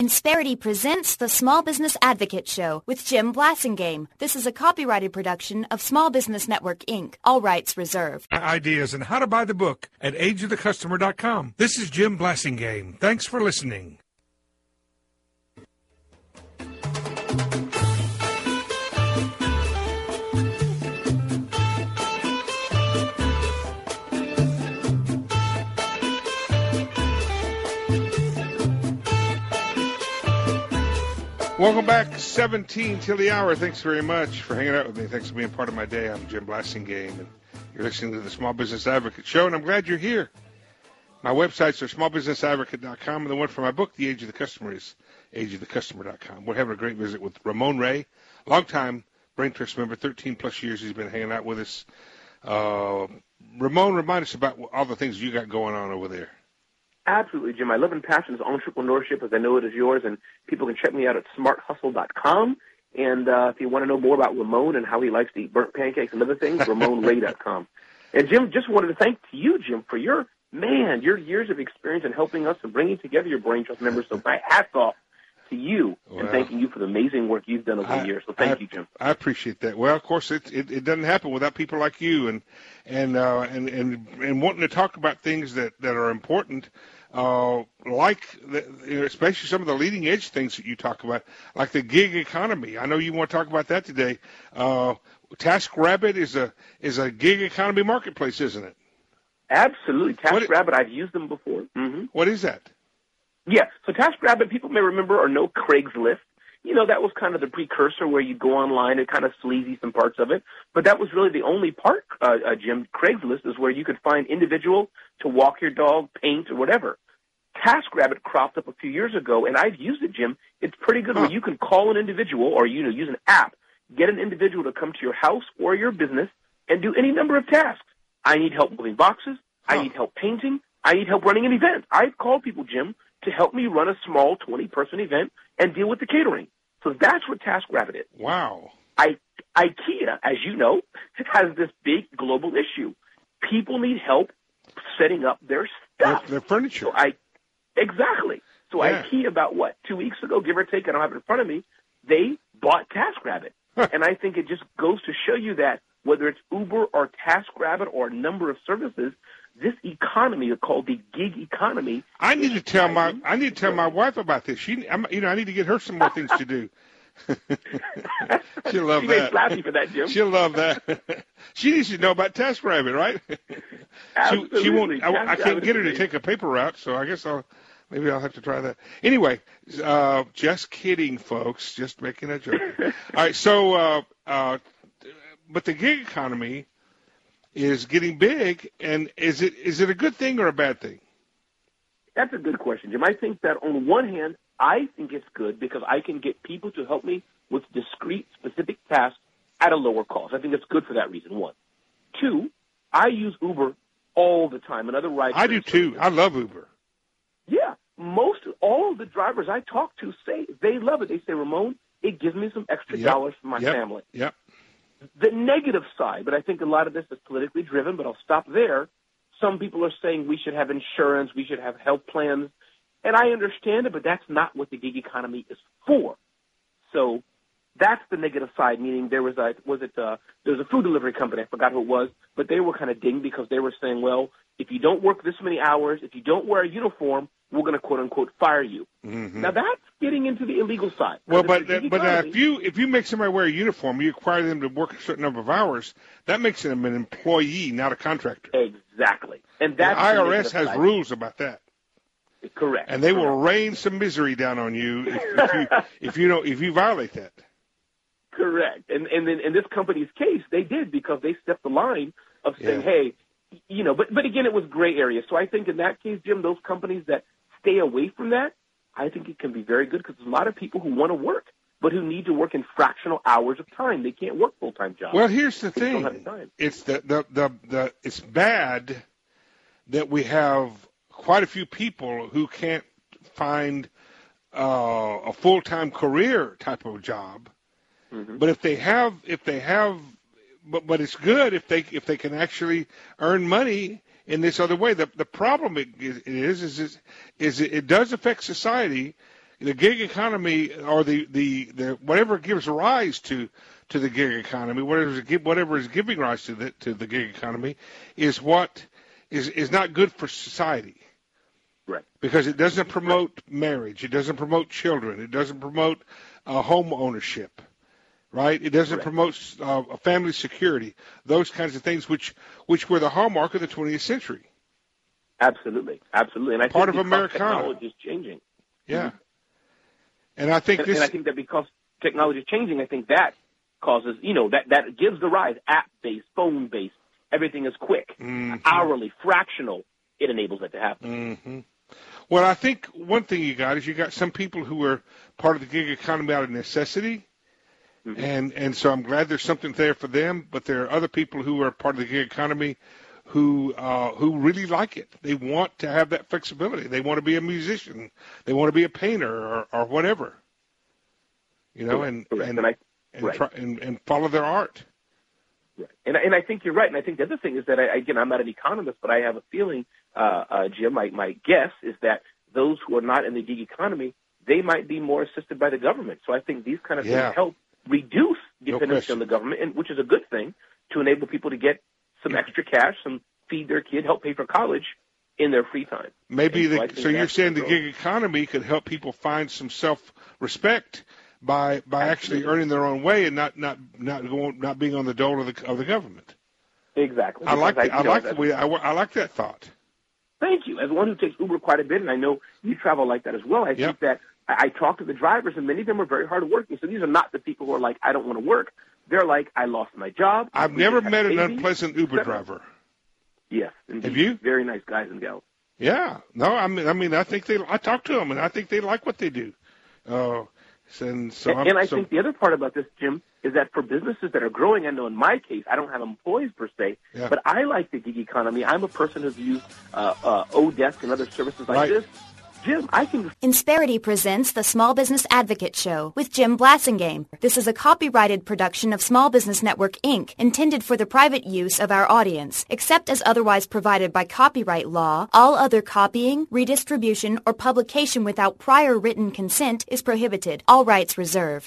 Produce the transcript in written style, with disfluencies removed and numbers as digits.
Insperity presents the Small Business Advocate Show with Jim Blasingame. This is a copyrighted production of Small Business Network, Inc., all rights reserved. Ideas and how to buy the book at ageofthecustomer.com. This is Jim Blasingame. Thanks for listening. Welcome back, 17 till the hour. Thanks very much for hanging out with me. Thanks for being part of my day. I'm Jim Blasingame, and you're listening to the Small Business Advocate Show, and I'm glad you're here. My websites are smallbusinessadvocate.com, and the one for my book, The Age of the Customer, is ageofthecustomer.com. We're having a great visit with Ramon Ray, longtime Brain Trust member, 13-plus years he's been hanging out with us. Ramon, remind us about all the things you got going on over there. Absolutely, Jim. My love and passion is entrepreneurship, as I know it is yours, and people can check me out at smarthustle.com. And if you want to know more about Ramon and how he likes to eat burnt pancakes and other things, RamonRay.com. And, Jim, just wanted to thank you, Jim, for your years of experience in helping us and bringing together your Brain Trust members. So my hat's off to you and thanking you for the amazing work you've done over the years. So thank you, Jim. I appreciate that. Well, of course, it doesn't happen without people like you and wanting to talk about things that are important. Especially some of the leading edge things that you talk about, like the gig economy. I know you want to talk about that today. TaskRabbit is a gig economy marketplace, isn't it? Absolutely. TaskRabbit, I've used them before. Mm-hmm. What is that? Yeah. So TaskRabbit, people may remember or know Craigslist. You know, that was kind of the precursor where you go online and kind of sleazy some parts of it. But that was really the only part, Jim. Craigslist is where you could find individual to walk your dog, paint, or whatever. TaskRabbit cropped up a few years ago, and I've used it, Jim. It's pretty good where you can call an individual or, use an app, get an individual to come to your house or your business and do any number of tasks. I need help moving boxes. I need help painting. I need help running an event. I've called people, Jim, to help me run a small 20-person event and deal with the catering. So that's what TaskRabbit is. Wow. IKEA, as you know, has this big global issue. People need help setting up their stuff. Their furniture. Exactly. So IKEA, about 2 weeks ago, give or take, I don't have it in front of me, they bought TaskRabbit. And I think it just goes to show you that whether it's Uber or TaskRabbit or a number of services, this economy called the gig economy. I need to tell my wife about this. I need to get her some more things to do. She'll love that. She may slap you for that, Jim. She'll love that. She needs to know about TaskRabbit, right? Absolutely. She won't. I can't get her to take a paper route, so I guess maybe I'll have to try that. Anyway, just kidding, folks. Just making a joke. All right. So, but the gig economy is getting big, and is it a good thing or a bad thing? That's a good question, Jim. I think that on one hand, I think it's good because I can get people to help me with discrete, specific tasks at a lower cost. I think it's good for that reason, one. Two, I use Uber all the time. Another ride. I do too. I love Uber. Yeah. All of the drivers I talk to say they love it. They say, Ramon, it gives me some extra dollars for my family. Yep. The negative side, but I think a lot of this is politically driven, but I'll stop there. Some people are saying we should have insurance, we should have health plans, and I understand it, but that's not what the gig economy is for. So that's the negative side, meaning there was a food delivery company, I forgot who it was, but they were kind of dinged because they were saying, well, if you don't work this many hours, if you don't wear a uniform, we're going to quote-unquote fire you. Mm-hmm. Now, that's getting into the illegal side. Well, but if you make somebody wear a uniform, you require them to work a certain number of hours, that makes them an employee, not a contractor. Exactly. And that's the IRS has rules about that. Correct. And they will rain some misery down on you if you violate that. Correct. And then in this company's case, they did because they stepped the line of saying, hey, but again, it was gray area. So I think in that case, Jim, those companies that stay away from that, I think it can be very good because there's a lot of people who want to work, but who need to work in fractional hours of time. They can't work full-time jobs. Well, here's the thing. It's it's bad that we have quite a few people who can't find a full-time career type of job. Mm-hmm. But if they have, but it's good if they can actually earn money in this other way. The problem it does affect society the gig economy, or the whatever gives rise to the gig economy, whatever is giving rise to the gig economy, is what is not good for society. Right. Because it doesn't promote marriage, it doesn't promote children, it doesn't promote home ownership, right? It doesn't promote family security, those kinds of things, which were the hallmark of the 20th century. Absolutely, absolutely. And I part think of Americana. Technology is changing. Yeah. And I think and I think that because technology is changing, I think that causes, that gives the rise, app-based, phone-based, everything is quick, hourly, fractional. It enables it to happen. Mm-hmm. Well, I think one thing you got is you got some people who are part of the gig economy out of necessity, and so I'm glad there's something there for them. But there are other people who are part of the gig economy who really like it. They want to have that flexibility. They want to be a musician. They want to be a painter or whatever, and follow their art. Right. And I think you're right. And I think the other thing is that, I'm not an economist, but I have a feeling, Jim, my guess is that those who are not in the gig economy, they might be more assisted by the government. So I think these kind of things help reduce dependency on the government, and which is a good thing, to enable people to get some extra cash, some feed their kid, help pay for college in their free time. Maybe so you're saying the gig economy could help people find some self-respect by actually earning their own way and not being on the dole of the government. Exactly. I like that thought. Thank you. As one who takes Uber quite a bit, and I know you travel like that as well, I think that I talk to the drivers, and many of them are very hardworking. So these are not the people who are like, I don't want to work. They're like, I lost my job. I've never met an unpleasant Uber driver. Yes, indeed. Have you? Very nice guys and gals. Yeah. No, I mean, I think I talk to them, and I think they like what they do. I think the other part about this, Jim, is that for businesses that are growing, I know in my case, I don't have employees per se, but I like the gig economy. I'm a person who's used Odesk and other services like this. Jim, I can... Insperity presents the Small Business Advocate Show with Jim Blassingame. This is a copyrighted production of Small Business Network, Inc., intended for the private use of our audience. Except as otherwise provided by copyright law, all other copying, redistribution, or publication without prior written consent is prohibited. All rights reserved.